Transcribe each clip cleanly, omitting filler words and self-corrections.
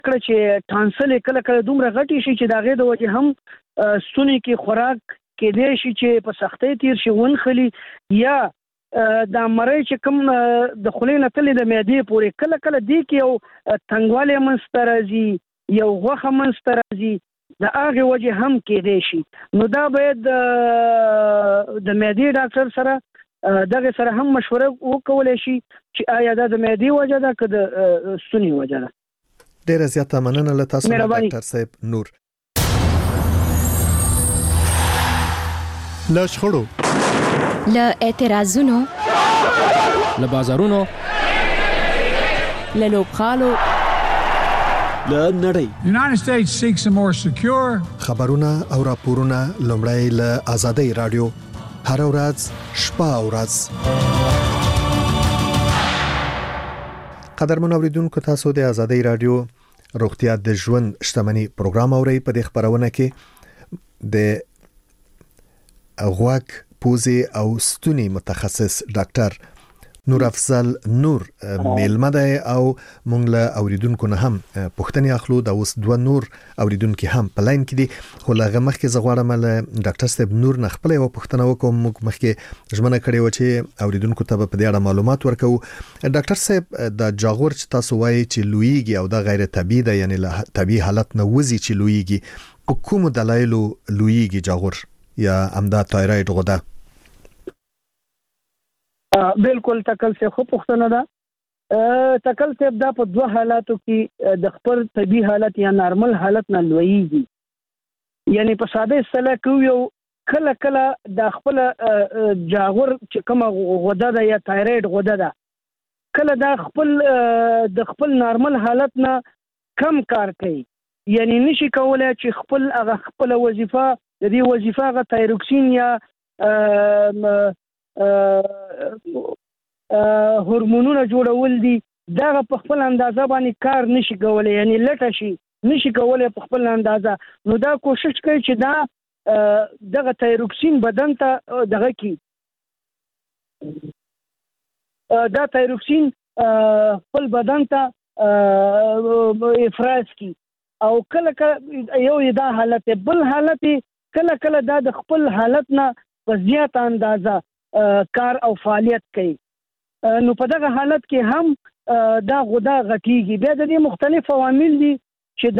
کړ چې ټانسل کله کله دومره غټي شي چې دا غي د وجه هم ستوني کې خوراک کې دی شي چې په سختۍ تیر شي ونخلي یا دا مړی چې کوم د خولې نه تللی د معدې پورې کله کله دی کې یو تنګوالی منځته راځي یو غوښه منځته راځي د هغې وجې هم کېدی شي نو دا باید د معدې ډاکټر سره دغه سره هم مشوره وکولی شي چې آیا دا د معدې وجه ده که د ستوني وجه ده. ډېره زیاته مننه له تاسو نه ډاکټر صاحب نور. له شخړو، له اعتراضونو، له بازارونو، له لوبغالو، له نړۍ. The United States seeks a more secure. خبرونه او راپورونه لومړی له آزادۍ رادیو هر ورځ شپه او ورځ. قدرمن اوریدونکو، تاسو د آزادۍ رادیو روغتیا د ژوند شتمنۍ پروګرام اورئ. په دې خبرونه کې د غوږ، پوزې او ستوني متخصص ډاکټر نور افضل نور میلمه دی او مونږ له اوریدونکو نه هم پوښتنې اخلو. دا اوس دوه نور اوریدونکو هم په لاین کې دي، خو لږه مخکې زه غواړم له ډاکټر صاحب نور نه خپل یو پوښتنه وکړم. موږ مخکې ژمنه کړې و چې اوریدونکو ته په دې اړه معلومات ورکوو. ډاکټر صاحب، دا جاغور چې تاسو وایي چې لویږي او دا غیر طبیعي ده، یعنی له طبیعي حالت نه وځي چې لویږي، په کومو دلایلو لویږي جاغور یا امدا تایروید غده؟ بالکل تکل سے خو پښتنه ده. تکل سے دا په دوه حالاتو کې د خپل طبي حالت یا نارمل حالت نه لویږي. یعنی په ساده اصطلاح کې یو کله کله د خپل جاغور چې کومه غده ده یا تایروید غده ده، کله دا د خپل نارمل حالت نه کم کار کوي، یعنی نشي کولای چې خپل وظیفه د دې وظیفه غ تایروکسین یا هورمونونه جوړول دي، دا په خپل اندازه باندې کار نشي کولای، یعنی لټه شي نشي کولای په خپل اندازه. نو دا کوشش کوي چې دا دغه تایروکسین بدن ته دغه کی دا تایروکسین خپل بدن ته افراز کی، او کله کله یو دا حالت بل حالت کله کله دا د خپل حالت نه په زیات اندازه کار او فعالیت کوي. نو په دغه حالت کې هم دا غده غټیږي. بیا د دې مختلف عوامل دي چې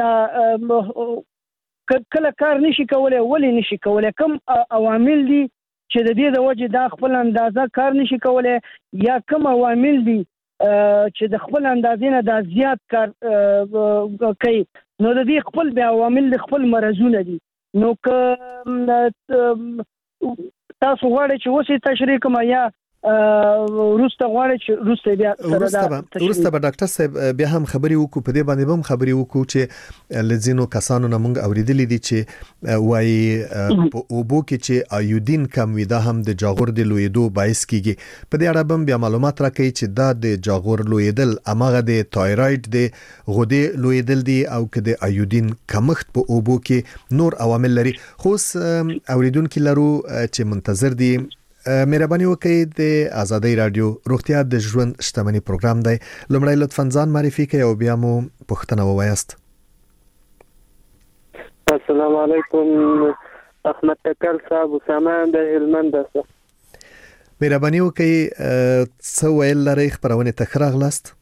دا کله کار نشي کولای. ولی نشي کولای؟ کوم عوامل دي چې د دې د وجه دا خپل اندازه کار نشي کولای، یا کوم عوامل دي چې د خپل اندازې نه دا زیات کار کوي؟ نو د دې خپل بیا عوامل د خپل مرزونه دي. نو که تاسو غواړئ چې اوسې تشریح کوم یا وروسته غواړئ چې وروسته بیا وروسته به ډاکټر صاحب بیا هم خبرې وکړو، په دې باندې هم خبرې وکړو چې لزینو کسانو نه موږ اوریدلې دي چې وایي په اوبو کې چې ایودین کم وي، دا هم د جاغور د لویدو باعث کیږي. په دې اړه بیا معلومات راکړي چې دا د جاغور لویدل امغه د تایروید د غدې لویدل دي او که د ایودین کمښت په اوبو کې نور عوامل لري. خو اوریدونکو لرو چې منتظر دي، مهرباني وکړئ د آزادۍ رادیو روغتیا د ژوند شتمنۍ پروګرام دی. لومړی لطفاً ځان معرفي کړئ او بیا مو پوښتنه ووایاست. السلام علیکم، احمد تکل صاحب اسامه د هلمند څخه. مهرباني وکړئ څه ویل لرئ خبرونه ته ښه راغلاست.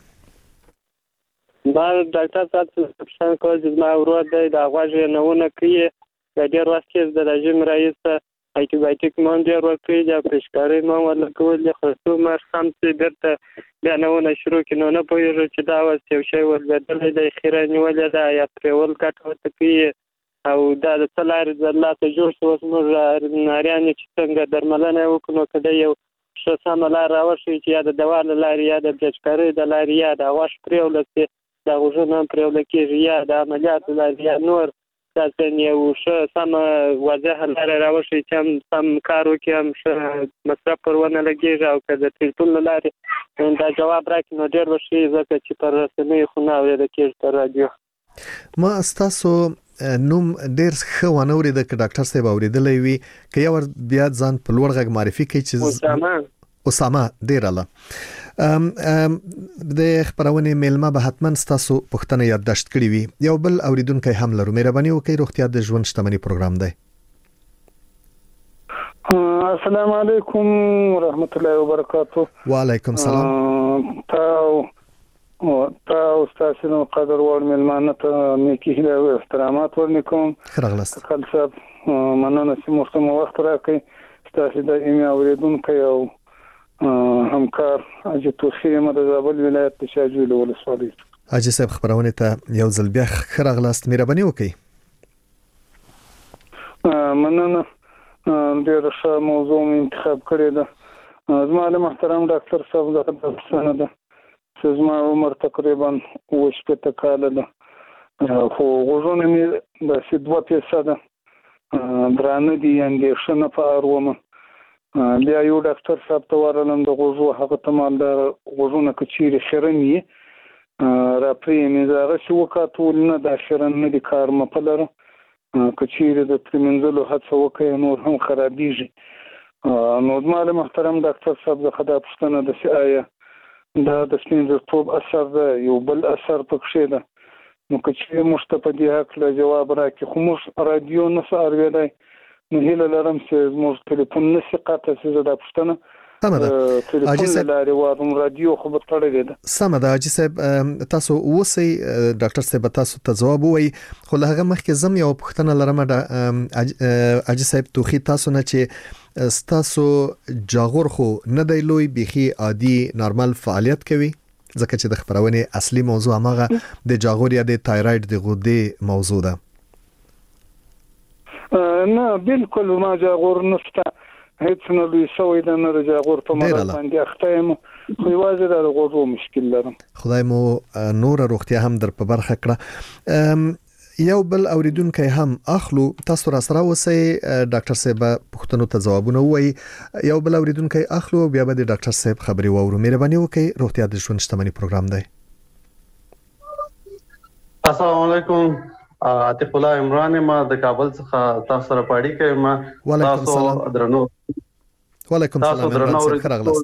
ما ډاکټر صاحب څه کوي چې ما ورور دی د غوږ نهونه کوي د ډیر وخت کې د رژیم رئیس انټي مون ډیر ورکړي د پرشکاري مون ورکول د خصوصو مر سم چې درته بیا نهونه شروع کینو نه پوهیږي چې دا وس یو شی ولودل د خیره نیولې دا یا پرول کټ وته کوي او دا د څلار د الله ته جوړ شو موږ ناریان چې څنګه درملنه وکړو کله یو څه سملا راوشي چې یا د دوا لاري یا د پرشکاري د لاري یا د واش پرول چې دا غوښنه پرول کېږي یا د عملیات لاري نور تاسو یو څه سم واضح لاره راوشي چې سم کار وکړي هم مصرف پرونه لګیږي او کله ټول لارې دا جواب راکړي نو ډېر وشي ځکه چې پر رسمي خونه اورېدل کېږي پر رادیو. ما تاسو نوم ډېر ښه ونه اورېد چې ډاکټر صاحب اورېدلې وي که یو بیا ځان په لوړ غږ معرفي کړي چې اسامه ډېر الله. د خبرونه میلمه به حتما ستاسو پښتنه یادداشت کړی وي. یو بل اوریدونکو هم لرو. مهرباني وکړئ. روغتیا د ژوند شتمنۍ پروګرام دی. السلام علیکم ورحمت الله وبرکاته. وعلیکم السلام. تاسو ستاسو قدر ور ملمانه ته نیکی هیله او احترامات ورنکوم. خرغلست. خپل صاحب مننه چې موږ وخت راکړئ. ستاسو د ایمه اوریدونکو او همکار اجي توخي مدزابل ولایت د شاجوی ولسوالۍ. اجي صاحب خبرونه ته یو ځل بیا خرغلست. مهرباني وکړئ. مننه. ډېر ښه موضوع انتخاب کړی ده. زما له محترم ډاکټر صاحب د پښتنه ده چې زما عمر تقریبا 80 کال ده. خو غوږونه مې د 2% درانه دي اندېښنه په اړه. بیا یو ډاکټر صاحب ته ورلم د غوږو هغه تمام د غوږونه کچيري خرنی را پرېمې زغه شو وکاتول نه د خرن نه د کار مپلره کچيري د پرمنځلو هڅه وکړي نور هم خرابېږي. نو د مال محترم ډاکټر صاحب د خدای پښتنه د سیایا د سپینځتوب اثر ده یو بل اثر پکښې ده. نو کچيري مستفدي حق له جواب راکې خو موږ رادیو نه ساروي نو هیله لرم چې موږ ټلیفون نشي قاطع چې د پښتنه اجي صاحب وارم رادیو خو به تړلې ده. سم ده اجي صاحب تاسو اوسئ ډاکټر صاحب تاسو ته جواب وای خو هغه مخکې زم یو پښتنه لرم اجي صاحب توخي تاسو نه چې تاسو جاغور خو نه دی لوی بيخي عادي نارمل فعالیت کوي ځکه چې د خبرونه اصلي موضوع هغه د جاغور یا د تایراید د غدې موضوع ده. نه بالکل ما جاغور نشته هیڅ نه لوي سوې د نه جاغور په مرض باندې اخته یم خو یوازې د غوږو مشکل لرم. خدای مو نور روغتیا هم در په برخه کړه. یو بل اوریدونکو هم اخلو تاسو را سره وسی ډاکټر صاحب پښتنو ته جوابونه وای. یو بل اوریدونکو اخلو بیا به د ډاکټر صاحب خبري وورو. مهرباني وکړئ. روغتیا د ژوند شتمنۍ پروګرام دی. السلام علیکم. عاطف الله عمران ما د کابل څخه تاسو سره پاړی کوم. تاسو درنو. وعلیکم السلام. خرغلست.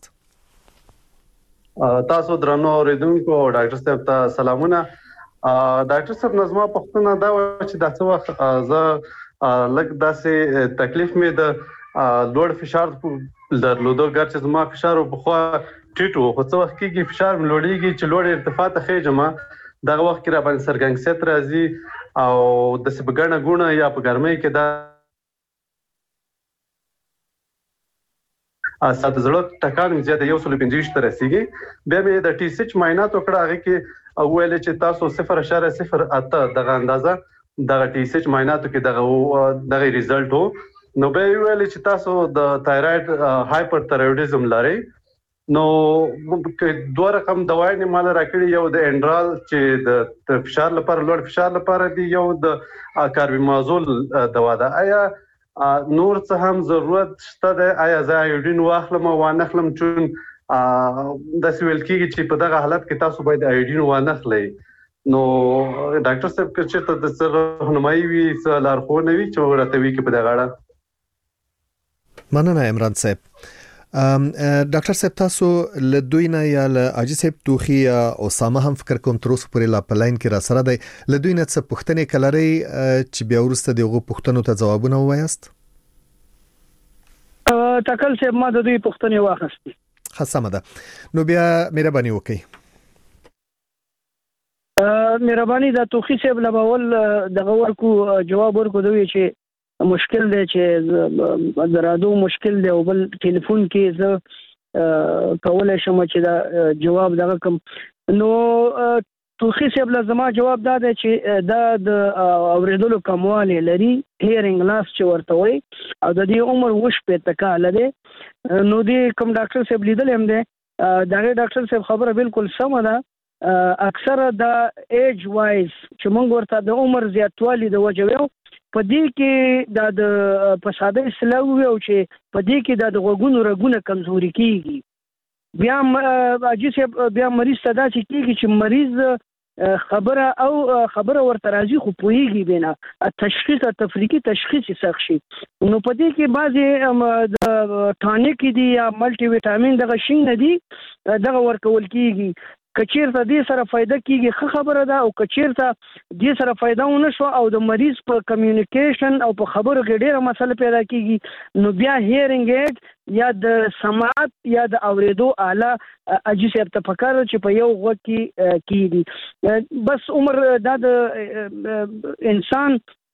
تاسو درنو اوریدونکو ډاکټر صاحب ته سلامونه. ډاکټر صاحب نظم پښتنه دا چې د څو وخت زه لګ داسې تکلیف مې د لوړ فشار درلودو ګرځي زما فشار په خوا ټیټو خو څو وخت کې فشار لوړیږي چې لوړ ارتفاع ته خېجما دغه وخت کې را باندې سرګنګسیت راځي او د سبګنه ګونه یا په ګرمۍ کې دا اساته زړه ټکان زیاته 125 تر رسیدي. بیا مې د ټي سي معاینات وکړه هغه کې اول چې تاسو 0.08 دغه اندازه دغه ټي سي معایناتو کې دغه ریزلټ وو. نو به ویل چې تاسو د تایراید هایپر تایرویډزم لري. نو دوه رقم دوايي نه مال راکړي یو د انډرال چې د فشار لپاره لوړ فشار لپاره دی یو د کاربیمازول دوا ده. آیا نور څه هم ضرورت شته ده؟ آیا زه ایوډین واخلم او وانخلم چون د سویل کېږي چې په دغه حالت کې تاسو باید ایوډین وانخلئ. نو ډاکټر صاحب چې ته د سر راهنمایي وي څه لارښوونه وي چې ورته وي کې په دغه اړه. مننه عمران صاحب. ډاکټر صاحب تاسو له دوی نه یا له اجي صاحب توخي یا اسامه هم فکر کوم تر اوسه پورې لا پلاین کې را سره دی له دوی نه څه پوښتنې کلري چې بیا ورسته دغه پوښتنو ته جوابونه وایست؟ تکل صاحب ما د دوی پوښتنې واخستې. خاصه ده. نو بیا مهرباني وکړئ. مهرباني د توخي صاحب لباول دغه ورکو جواب ورکو دوی چې مشکل دی چې درادو مشکل دی او بل ټلیفون کې زه کولای شم چې دا جواب دغه کوم. نو توخي صاحب لازمه جواب دا دی چې دا د اوریدلو کمواله لري هیرینګ لاس چې ورته وي او د دې عمر وش په تکاله دی. نو دې کوم ډاکټر صاحب لیدل هم دی دا ډاکټر صاحب خبره بالکل سم ده. اکثر د ایج وایز چې موږ ورته د عمر زیاتوالی د وجوي په دې کې د په ساده اسلام وي او چې په دې کې د غوګونو رګونه کمزوري کیږي. بیا اجي صاحب بیا مریض صدا چې کیږي چې مریض خبره ورته راځي خو پوهیږي بنا تشخیص تفریقي تشخیص سخت شي نو په دې کې بعضي ټانیک دي یا ملټي وټامین دغه شین نه دي دغه ورکول کیږي کچیرته دې سره فائدہ کیږي خبره ده او کچیرته دې سره فائدہ ونه شو او د مریض په کمیونیکیشن او په خبرو کې ډېره مسله پیدا کیږي نو بیا هیرینګ ایډ یا د سماعت یا د اوریدو آله اجازه ته پکاره چې په یو غوږ کې کیږي بس عمر د انسان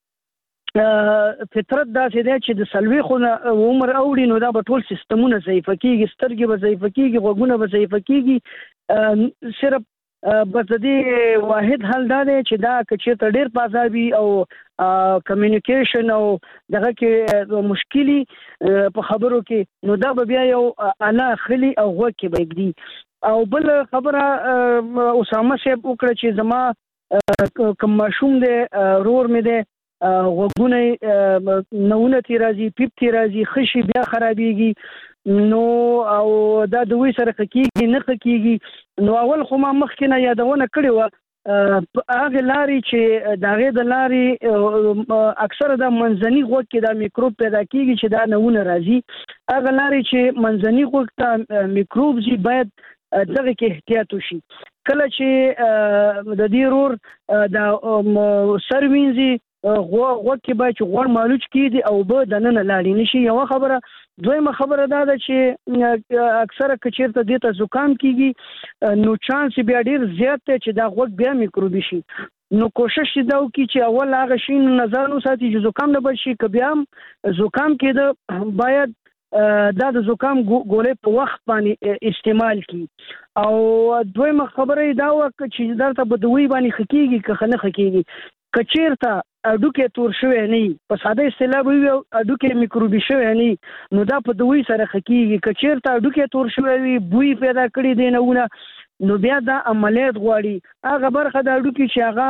فطرت دا چې د سلوي خو عمر اوړي نو دا به ټول سیستمونه ضعیف کیږي سترګې به ضعیف کیږي غوږونه به ضعیف کیږي صرف بس دې واحد حل دا دی چې دا چې ډېر پازابي او کمیونیکیشن او دغه کې مشکلي په خبرو کې نو دا به بیا یو انا خلی او غوږ کې بېګدي او بل خبره اسامه صاحب وکړه چې زما کوم ماشوم دی رور مې دی غوږونه نونه تی راځي پیپ تی راځي خشي بیا خرابېږي نو او دا دوی سره کېږي نه کېږي نو اول خو ما مخکې نه یادونه کړې وه هغه لارې چې د هغې د لارې اکثره د منځني غوږ کې دا میکروب پیدا کېږي چې دا نونه راځي هغه لارې چې منځني غوږ ته میکروب ځي باید دغه کې احتیاط وشي کله چې د دې رور د سر وینځي غوږ کې باید چې غوړ مالوچ کېږي او به دننه لاړې نشي یوه خبره دویمه خبره دا ده چې اکثره که چېرته دې ته زکام کېږي نو چانس بیا ډېر زیات دی چې دا غوږ بیا میکروبي شي نو کوشش دا وکړي چې اول هغه شي نظر وساتي چې زکام نه بل شي که بیا هم زکام کېده باید دا د زکام ګولۍ په وخت باندې استعمال کړي او دویمه خبره دا وه چې درته به دوی باندې ښه کېږي که ښه نه ښه کېږي که چېرته اډوکې تور شوی نه وي په ساده اصطلاح به وي اډوکې میکروبي شوی نه وي نو دا په دوی سره ښه کېږي که چېرته اډوکې تور شوی وي بوی پیدا کړي دی نهونه نو بیا دا عملیات غواړي هغه برخه د اډوکې چې هغه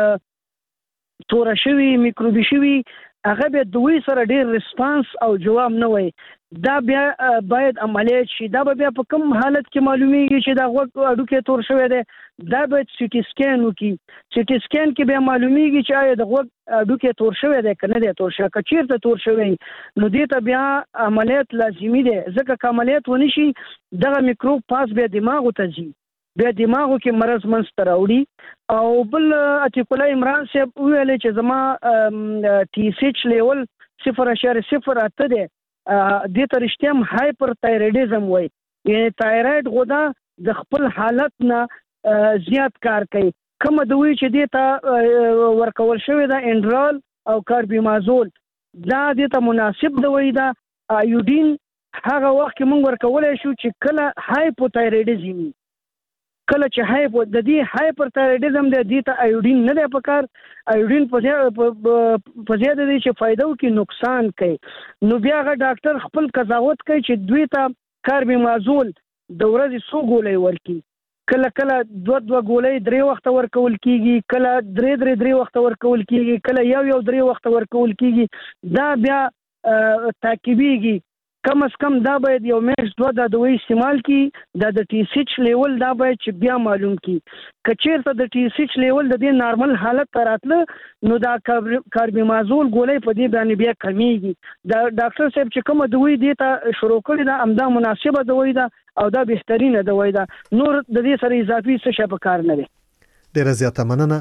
توره شوي میکروبي شوي هغه بیا دوی سره ډېر ریسپانس او جواب نه وایي دا بیا باید عملیات شي دا به بیا په کوم حالت کې معلومیږي چې دا غوږ اډوکې تور شوی دی دا باید سیټي سکین وکړي سیټي سکین کې بیا معلومیږي چې آیا د غوږ اډوکې تور شوی دی که نه دی تور شوی که چېرته تور شوی نو دې ته بیا عملیات لازمي دی ځکه که عملیات ونه شي دغه میکروب پاس بیا دماغو ته ځي بیا دماغو کې مرض منځته راوړي او بل عتیق الله عمران صاحب وویلې چې زما ټي اس ایچ لیول 0.08 دی دې ته رښتیا هم هایپر تایرايډیزم وایي یعنې تایرايډ غده د خپل حالت نه زیات کار کوي کومه دوی چې دې ته ورکول شوې ده انډرال او کاربیمازول دا دې ته مناسب دوی ده ایوډین هغه وخت کې موږ ورکولی شو چې کله هایپوتایرايډیزم کله چې د دې هایپر تایرايډیزم دی دې ته ایوډین نه دی پکار ایوډین په زیاده دی چې فایده وکړي نقصان کوي نو بیا هغه ډاکټر خپل قضاوت کوي چې دوی ته کاربیمازول د ورځې څو ګولۍ ورکړي کله کله دوه ګولۍ 3 وخته ورکول کېږي کله 3 وخته ورکول کېږي کله یو 3 وخته ورکول کېږي دا بیا تعقیبېږي کم از کم دا باید یو میاشت دوه دا دوی استعمال کی دا د ټي اس ایچ لیول دا باید چې بیا معلوم کی که چېرته د ټي اس ایچ لیول د دې نارمل حالت ته راتله نو دا کاربیمازول ګولۍ په دې باندې بیا کمیږي دا ډاکټر صاحب چې کومه دوی دې ته شروع کړې ده همدا مناسبه دوی ده او دا بهترینه دوی ده نور د دې سره اضافي څه شی په کار نه دی ډېره زیاته مننه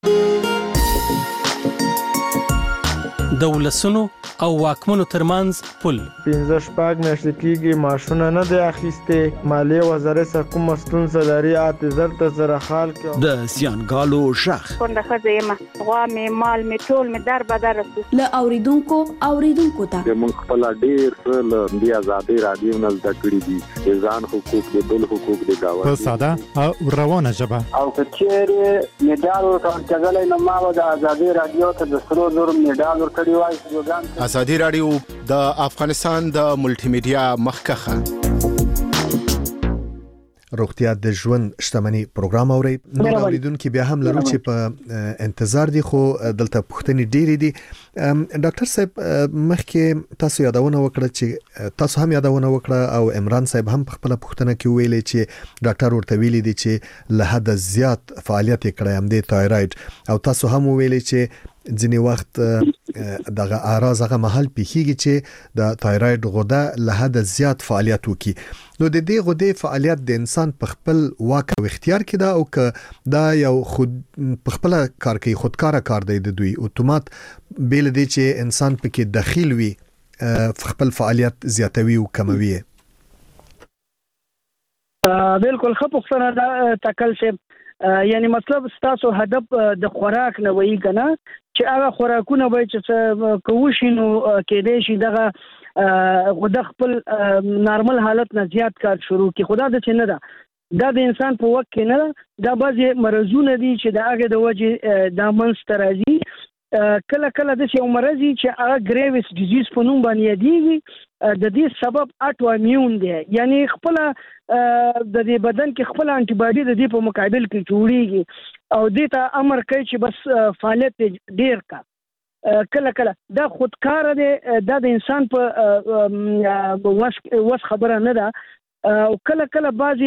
د ولسونو او واکمنو ترمنځ پل 15 میاشتې کېږي معاشونه نه دی اخیستې مالیې وزارت څخه کومه ستونزه لري زر ته زره خال کې د زیانګالو شخ کونډه ښځه یم غوا مې مال مې ټول مې در بدر له اوریدونکو ته موږ خپل ډېر له دې ازادي رادیو نه زده کړي دي ځان حقوق د بل حقوق د گاوه په ساده او روانه ژبه او کچېرې میډال ورکړل نو ما د ازادي رادیو ته د 300 میډال ورکړی وای ازادي رادیو د افغانستان د ملټي میډیا مخکخه روغتیا د ژوند شتمنۍ پروګرام اوري. نو اوریدونکو بیا هم لرو چې په انتظار دي خو دلته پوښتنې ډېرې دي. ډاکټر صاحب مخکې تاسو یادونه وکړه چې تاسو هم یادونه وکړه او عمران صاحب هم په خپل پوښتنه کې ویلي چې ډاکټر ورته ویلي دي چې له حد زیات فعالیت کړی هم د تایرویډ او تاسو هم ویلي چې ځینې وخت دغه اعراض هغه محل پیخیږي چې د تایرویډ غده له حد زیات فعالیت وکړي. نو د دې غدې فعالیت د انسان په خپل واک او اختیار کې ده او که دا یو خود په خپل کار کوي خودکاره کار دی د دوی اتومات بیل دی چې انسان پکې داخل وي خپل فعالیت زیاتوي او کموي. بالکل خو پوښتنه دا تکل شي یعنی مطلب تاسو هدف د خوراک نه وایي کنه چې هغه خوراکونه وایي چې کوشي نو کې دې شي دغه غوډه خپل نارمل حالت نه زیات کار شروع کی خدا د چنه دا د انسان په وخت کې نه دا بعضی مرزونه دي چې د هغه د وجه د منستر راځي کله کله د یو مرضی چې هغه ګریوس ډیزیز په نوم باندې یادېږي د دې سبب اټو امیون دی یعنی خپل د دې بدن کې خپل انټي باډي د دې په مقابل کې جوړیږي او دې ته امر کوي چې بس فعالیت ډیر کا کله کله دا خودکار دی د انسان په وس خبره نه ده او کله کله بعضي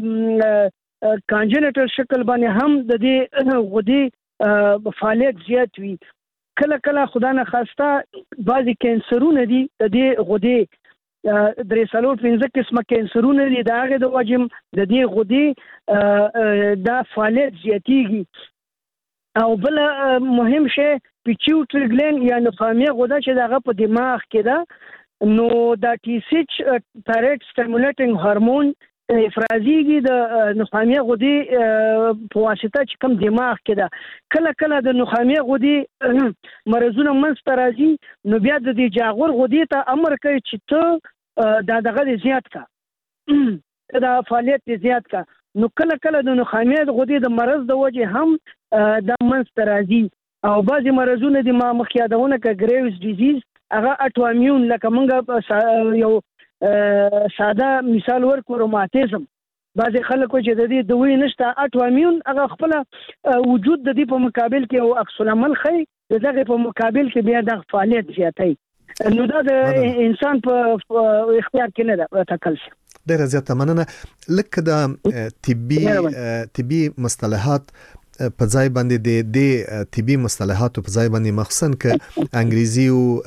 کانجنټل شکل باندې هم د دې غدي فعالیت زیات وي کله کله خدای نه خواسته بعضی کینسرونه دي د دې غدې درې څلور پنځه قسمه کینسرونه دي د هغه د وجه د دې غدې دا فعالیت زیاتیږي او بل مهم شی پیچوټری ګلند یا نخامیه غده چې دغه په دماغ کې ده نو دا ټي سي ایچ تایرویډ سټیمولیټینګ هورمون افرازیږي د نخامیه غدي په واسطه چې کوم دماغ کې ده کله کله د نخامیه غدي مرزونه منځ راځي نو بیا د دې جاغور غدي ته امر کوي چې ته دغه زیات کا دا فعالیت زیات کا نو کله کله د نخامیه غدي د مرز د وجه هم د منځ راځي او بعضی مرزونه د ما مخیادونه ک ګریوس ډیزیز هغه اټو امیون لکه مونږ یو ساده مثال ورکو روماتیزم بعضی خلکو چې د دې دوی نشته اټو امیون هغه خپل وجود د دې په مقابل کې او عکس العمل خي دغه په مقابل کې بیا د فعالیت زیاتای نو دا د انسان په اختیار کې نه ده تکل شي. ډیره زیاته مننه. لکه د طبي مصطلحات په ځای باندې د طبي مصطلحاتو په ځای باندې مخصوصا ک انګریزي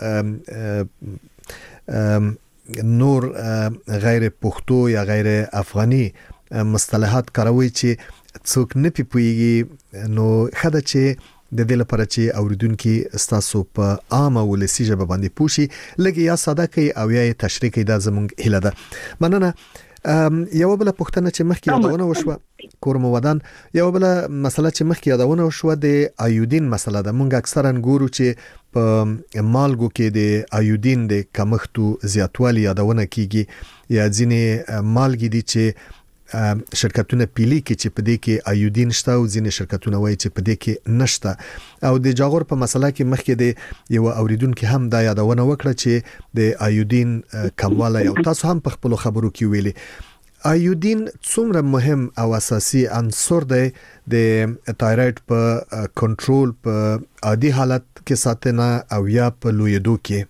او نور غیر پښتو یا غیر افغاني مصطلحات کاروي چې څوک نه پیږي نو خدای چې د دې لپاره چې اوریدونکو استاسو په عامه ولسی ژبه باندې پوښي لګي یا ساده کوي او یا تشریح کوي دا زموږ هیله ده. مننه. یو بل پوښتنه چې مخکې یادونه وشوه کورم ودان یو بل مسله چې مخکې یادونه وشوه د ایودین مسله ده. مونږ اکثرا ګورو چې په مالګو کې د ایودین د کمښت زیاتوالی یادونه کیږي یا ځینې مالګې دي چې شرکتونه پیلي کې چې په دې کې ایودین شته او ځینې شرکتونه وایي چې په دې کې نشته او د جاغور په مسله کې مخکې د یو اوریدونکو هم دا یادونه وکړه چې د ایودین کموالی او تاسو هم په خپل خبرو کې ویلي ایودین څومره مهم او اساسي عنصر دی د تایرویډ په کنټرول په عادي حالت کې ساتنه او یا په لویدو کې.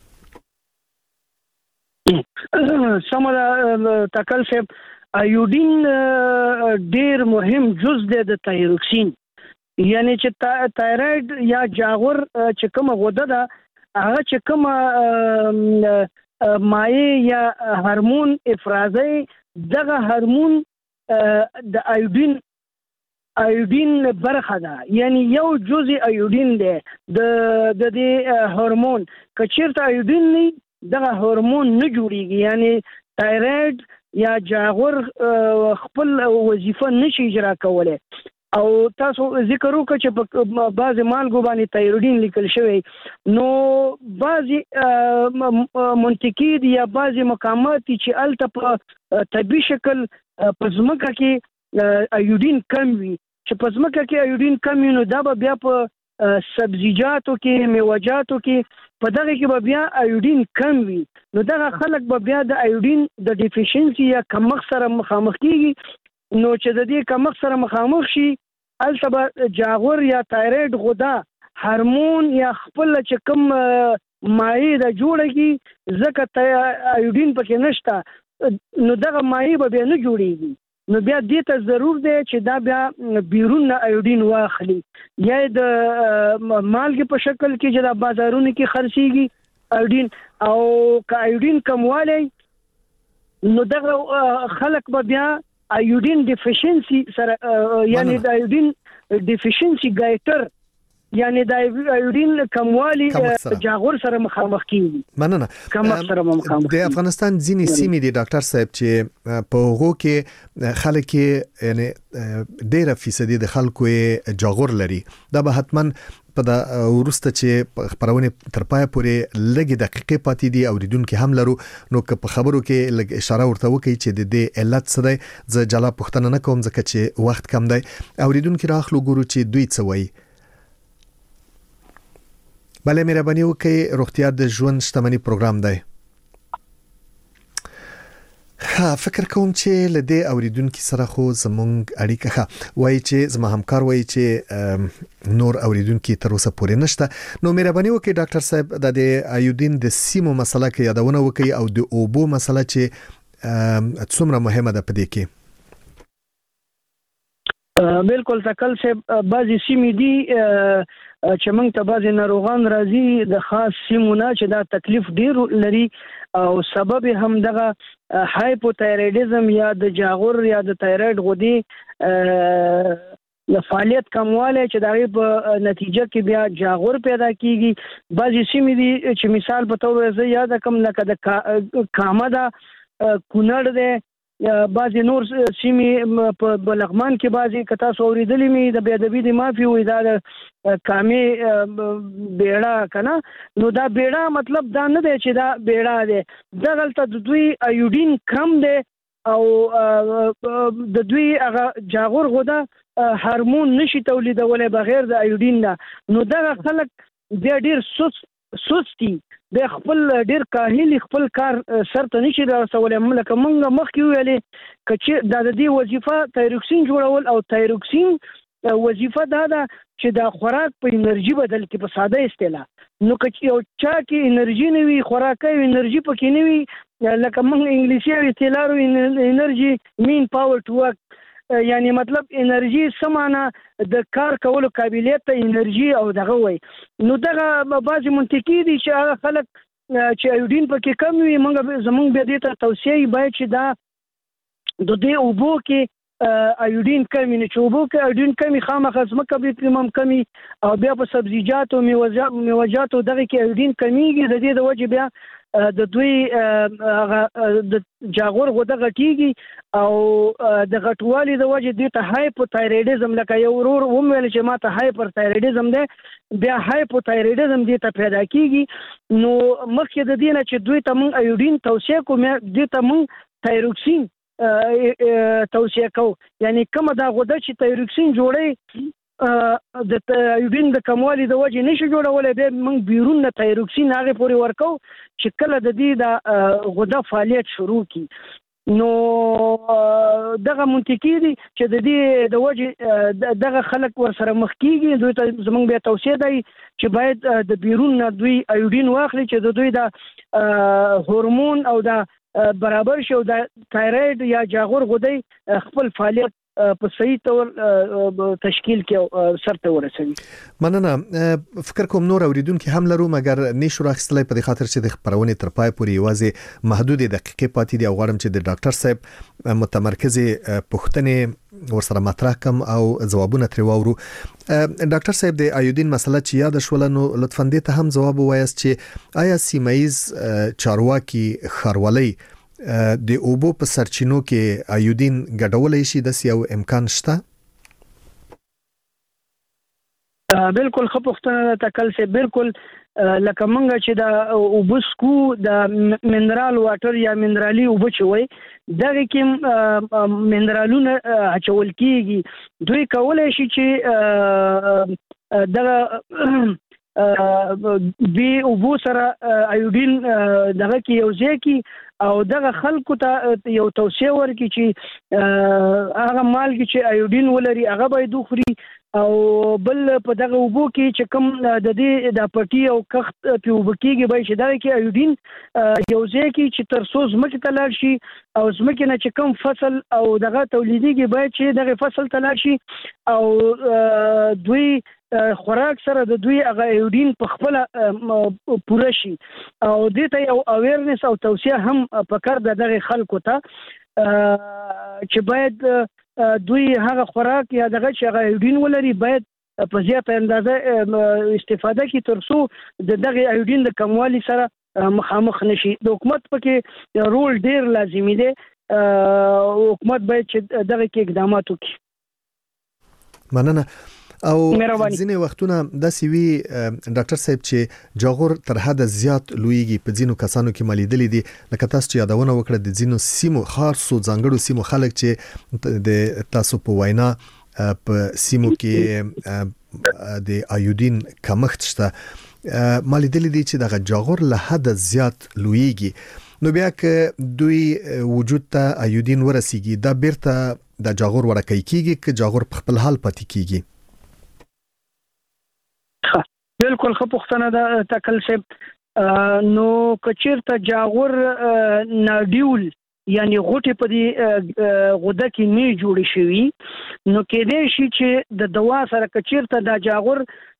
سمه تکل شي ایودین ډیر مهم جز دی د تایروکسین یعنی چې تایرویډ یا جاغور چې کوم غده ده هغه چې کوم مایع یا هورمون افرازي دغه هورمون د ایودین برخه ده یعنی یو جزء ایودین دی د دې هورمون کچیرته ایودین نه دغه هورمون نه جوړیږي یعنی تایرویډ یا جاغور خپل وظیفه نشي اجرا کولای او تاسو ذکر وکړئ چې په بعضی مالګو باندې تایرویډین لیکل شوی نو بعضی منطقي دي یا بعضی مقامات چې الته په طبي شکل په ځمکه کې ایودین کم وي چې په ځمکه کې ایودین کم وي نو دا به بیا په سبزیجاتو کې میوه‌جاتو کې په دغه کې به بیا ایوډین کم وي نو دغه خلک به بیا د ایوډین د ډیفیشنسي یا کمښت سره مخامخ کیږي نو چې د دې کمښت سره مخامخ شي هلته به جاغور یا تایرویډ غده هورمون یا خپل چې کوم مایع د جوړږي ځکه ایوډین پکې نشته نو دغه مایع به بیا نه جوړیږي نو بیا دې ته ضرور دی چې دا بیا بیرون نه ایوډین واخلي یا د مالګې په شکل کې چې د بازارونو کې خرڅيږي ایوډین او که ایوډین کموالی نو دغه خلک به بیا ایوډین ډیفیشنسي سره یعنی د ایوډین ډیفیشنسي ګایټر یعنی د ایوډین کموالی جاغور سره مخامخ کیږي مننه کمښت سره مخامخ د افغانستان ځینې سیمې د ډاکټر صاحب چې په هغو کې خلک یعنی 1% د خلکو جاغور لري دا به حتما په د ورسته چې خبرونه تر پای پورې لګي دقیقې پاتې دي او ریدونکو هم لرو نو که په خبرو کې لګ اشاره ورته وکړي چې د دې علت څه دی ز جلا پښتنه نه کوم ځکه چې وخت کم دی او ریدونکو راخلو ګورو چې دوی څه وایي بله مهرباني وکړئ روغتیا د ژوند شتمنۍ پروګرام دی فکر کوم چې لدې اوریدونکو سره خو زمونږ اړیکه وایي چې زما همکار وایي چې نور اوریدونکو تر اوسه پورې نشته نو مهرباني وکړئ ډاکټر صاحب د ایودین د سیمو مسله کې یادونه وکړئ او د اوبو مسله چې څومره مهمه ده په دې کې بالکل تکل صاحب بعضی سیمې دي چې موږ ته بعضی ناروغان راځي د خاص سیمونه چې دا تکلیف ډیر لري او سبب هم دغه هایپوتایرویډزم یا د جاغور یا د تایرویډ غدي د فعالیت کمواله چې دغه په نتیجه کې بیا جاغور پیدا کیږي بعضی سیمې دي چې مثال په توګه زه یاد کوم لکه د کامه دا کونړ ده بعضی نور سیمې په بلغمان کې بعضی کتا سوریدلې می د بیادبی د مافي وې دا کامې بیړه کنه نو دا بیړه مطلب دا نه دی چې دا بیړه دی دغلته د دوی ایوډین کم دی او د دوی هغه جاغور غده هورمون نشي تولیدولای بغیر د ایوډین نه نو دا خلک بیا ډیر سستی د خپل ډیر کاهلی خپل کار سر ته نشي رسولای ملکه مونږ مخکې ویلې چې د دې وظیفه تایروکسین جوړول او تایروکسین وظیفه دا ده چې د خوراک په انرژي بدل کې په ساده اصطلاح نو که یو چا کې انرژي نه وي خوراک یې انرژي پکې نه وي لکه مونږ انګلیسي اصطلاح انرژي مین پاور ټو ورک یعنی مطلب انرژي سمانه د کار کولو قابلیت ته انرژي او دغه وای نو دغه بعضی منطقي دي چې هغه خلک چې ایوډین پکې کم وي موږ زمونږ به دې ته توصیه باید چې دا د دې اوبو کې ایوډین کمی نه چې اوبو کې ایوډین کمی خامخا ځمکه به پرمم کمی او بیا په سبزیجاتو میوه‌جاتو دغه کې ایوډین کمیږي د دې د وجه بیا د دوی د جاغور غده غټیږي او د غټوالي د وجه دي ته هایپوتایرویډزم لکه یو ورور ومل چې ماته هایپرتایرویډزم ده بیا هایپوتایرویډزم دي ته پیدا کیږي نو مخکې د دې نه چې دوی ته مونږ ایوډین توصیه کوم دي ته مونږ تایروکسین توصیه کوو یعنی کومه دا غده چې تایروکسین جوړي د ایوډین د کموالي د وجه نشي جوړولای به موږ بیرون نه تایروکسین هغه پورې ورکو چې کله د دې د غده فعالیت شروع کی نو دغه منطقي دي چې د دې د وجه دغه خلک ور سره مخ کیږي دوی ته زمونږ به توصیه دی چې باید د بیرون نه دوی ایوډین واخلي چې د دوی د هورمون او د برابر شو د تایرویډ یا جاغور غدي خپل فعالیت په صحیح تور تشکیل کې سرته ورسوي مننه فکر کوم نور اوریدونکو هم لرو مګر نشو راخستلای په خاطر چې د خبرونه تر پای پورې یوازې محدود دقیقې پاتې دي او غواړم چې د ډاکټر صاحب متمرکزه پوښتنې ورسره مطرح کم او ځوابونه تر وورو ډاکټر صاحب د ایودین مسله چې یاد شول نو لطفا دې ته هم ځواب وایاست چې آیا سیمایز چارواکي خاروالي د اوبو په سرچینو کې ایودین ګډولای شي د یو امکان شته بالکل خو پښتنه تکل سه بالکل لکه مونږ چې د اوبو سکو د منرال واټر یا منرالي اوبو چوي دغه کې منرالونه اچول کیږي دوی کولای شي چې دغه بي اوبو سره ایودین دغه کې یو ځای کې او دغه خلکو ته یو توصیه ورکړي چې هغه مالګې چې ایودین ولري هغه باید وخوري او بل په دغه اوبو کې چې کوم د دې د پټي او کخت په اوبو کې به چې دغه کې ایودین یو ځای کې چې تر څو ځمکې ته لاړ شي او ځمکې نه چې کوم فصل او دغه تولیدېږي باید چې دغه فصل ته لاړ شي او دوی خوراک سره د دوی هغه ایودین په خپل پوره شي او دې ته یو اویرنس او توصیه هم پکار د دغه خلکو ته چې باید دوی هغه خوراک یا دغه چې هغه ایودین ولري باید په زیاته اندازه استفاده کوي تر څو د دغه ایودین د کموالي سره مخامخ نشي د حکومت پکې رول ډیر لازمي دی حکومت باید چې دغه کې اقدامات وکړي مننه او ځینې وختونه داسې وي ډاکټر صاحب چې جاغور تر حد زیات لویږي په ځینو کسانو کې مالیدلې دي لکه تاسو چې یادونه وکړه د ځینو سیمو خاصو ځانګړو سیمو خلک چې د تاسو په وینا په سیمو کې د ایودین کمښت شته مالیدلې دي چې د جاغور له حد زیات لویږي نو بیا که دوی وجود ته ایودین ورسیږي دا بیرته د جاغور ورکې کیږي که جاغور په خپل حال پاتې کیږي بالکل خو پښتنه د تکل شپ نو کچیرته جاغور ناډیول یعنی غوټه په دې غوده کې نه جوړی شوی نو کېدې شي چې د دوا سره کچیرته د جاغور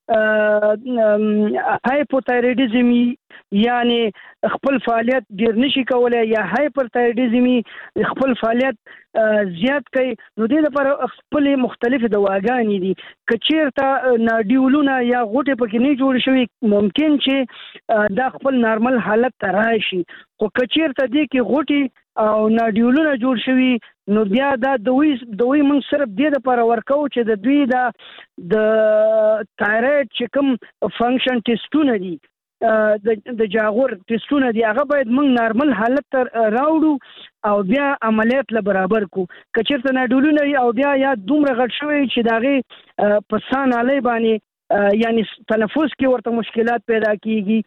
هایپوتایرویډیزم یعنی خپل فعالیت ډیر نشي کولای یا هایپرتایرویډیزم خپل فعالیت زیات کوي نو دې لپاره خپل مختلف دواګانې دي کچیرته ناډیولونه یا غوټه پکې نه جوړ شوی ممکن چې دا خپل نارمل حالت ته راشي خو کچیرته دې کې غوټي او ناډیولونه جوړ شوی نو بیا دا دوی موږ صرف دې لپاره ورکو چې د دوی د تایرویډ چې کوم فنکشن ټیسټونه دي د جاغور ټیسټونه دي هغه باید موږ نارمل حالت ته راوړو او بیا عملیات له برابر کو کچیرته ناډیولونه او بیا یا دومره غټ شوی چې داغه په سان علی باندې یعنی تنفس کې ورته مشکلات پیدا کیږي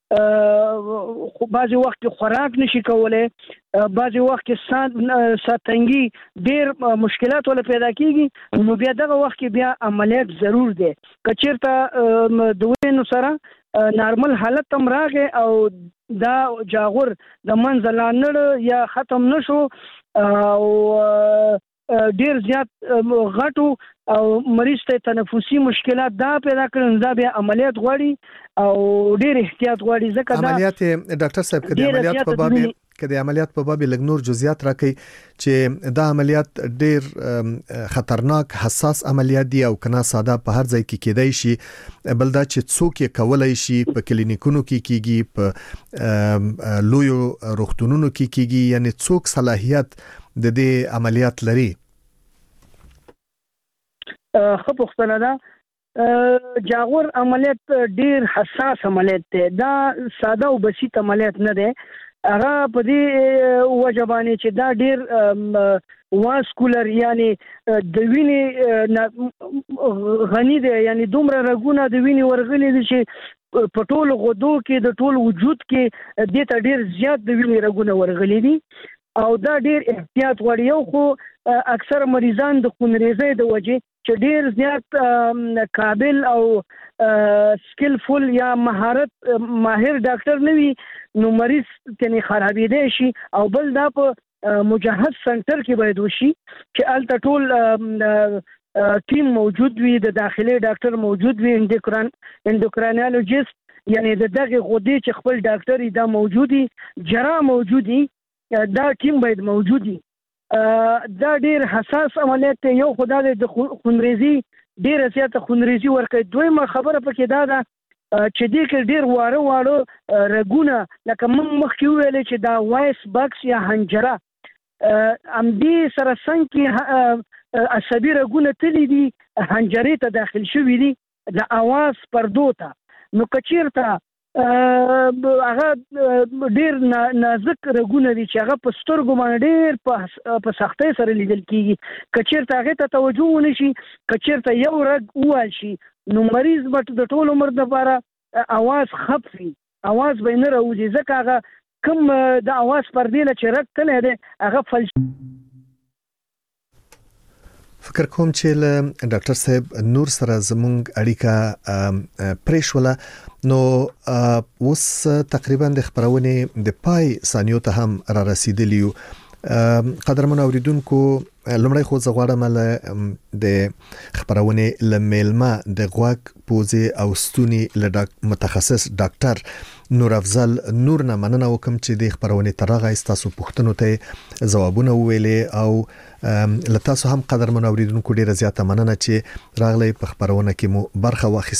بعضی وخت خوراک نشي کولای بعضی وخت ساتنګي ډیر مشکلات ول پیدا کیږي نو بیا دغه وخت کې بیا عملیات ضرور دي کچیرته دوی نو سره نارمل حالت تم راغی او دا جاغور د منځلانړ یا ختم نشو او ډیر زیات غټو او مریض ته تنفسي مشکلات دا پیدا کړي دا بیا عملیات غواړي او ډیر احتیاط غواړي ځکه دا عملیات ډاکټر صاحب کدي عملیات په باب لګ نور جزئیات راکړي چې دا عملیات ډیر خطرناک حساس عملیات دي او کنا ساده په هر ځای کې کېدای شي بل دا چې څوک یې کولای شي په کلینیکونو کې کیږي په لویو روغتونونو کې کیږي یعنی څوک صلاحیت د دې عملیات لري خو پښتنه دا جاغور عملیات ډیر حساس عملیات دی دا ساده او بسيط عملیات نه دی هغه په دې وجبانی چې دا ډیر واسکولر یعنی د وینې غنی دی یعنی دومره رګونه د وینې ورغلي دي چې په ټول غدو کې د ټول وجود کې د ته ډیر زیات د وینې رګونه ورغلي دي او دا ډیر احتیاط غواړي یو خو اکثر مریضان د خونریزۍ د وجې چې ډیر زیات قابل او سکیلفول یا ماهر ډاکټر نه وي نو مریض کني خرابېدای شي او بل دا په مجهز سنټر کې باید وشي چې الته ټول ټیم موجود وي د داخلي ډاکټر موجود وي اندوکراینالوجیست یعنی دغه غدې چې خپل ډاکټر دا موجودي جراح موجودي دا ټیم باید موجودي دا ډیر حساس عملیات یو خدای د خونریزي ډیر زیاته خونریزي ورکړي دویمه خبره پکې دا ده چې دې کې ډیر واره رګونه لکه موږ مخکې ویل چې دا وایس باکس یا حنجره ام دې سره څنګه عصبي رګونه تللی دي حنجرې ته داخل شوي دي د اواز پردو ته نو کچیرته هغه ډیر نازک رګونه دي چې هغه په سترګو باندې ډیر په سختۍ سره لیدل کیږي کچیرته هغه ته توجه ونشي کچیرته یو رګ ووال شي نو مریض به د ټول عمر لپاره اواز خفي اواز به نه راوځي ځکه هغه کوم د اواز پردې له چې رګ تللی دی هغه فلج فکر کوم چې له ډاکټر صاحب نور سره زموږ اړیکه پریښوله نو اوس تقریبا د خبرونه د پای ثانیو ته هم را رسیدلی یو قدرمن اوریدونکو لمړی خو زغواړم له د خبرونه لملما د غوږ پوزې او ستوني له متخصص ډاکټر نور افضل نور نه مننه وکم چې د خبرونه ترغه استاسو پوښتنو ته ځوابونه ویلې او لتاسو هم قدرمن اوریدونکو ډیره زیاته مننه چې راغلی په خبرونه کې مو برخه واخیسته